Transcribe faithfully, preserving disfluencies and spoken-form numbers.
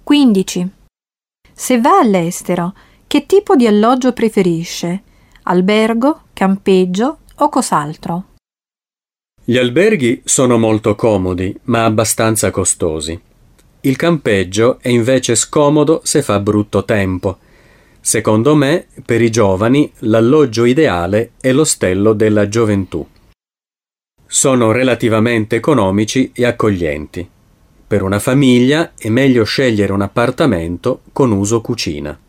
quindici. Se va all'estero, che tipo di alloggio preferisce? Albergo, campeggio o cos'altro? Gli alberghi sono molto comodi, ma abbastanza costosi. Il campeggio è invece scomodo se fa brutto tempo. Secondo me, per i giovani, l'alloggio ideale è l'ostello della gioventù. Sono relativamente economici e accoglienti. Per una famiglia è meglio scegliere un appartamento con uso cucina.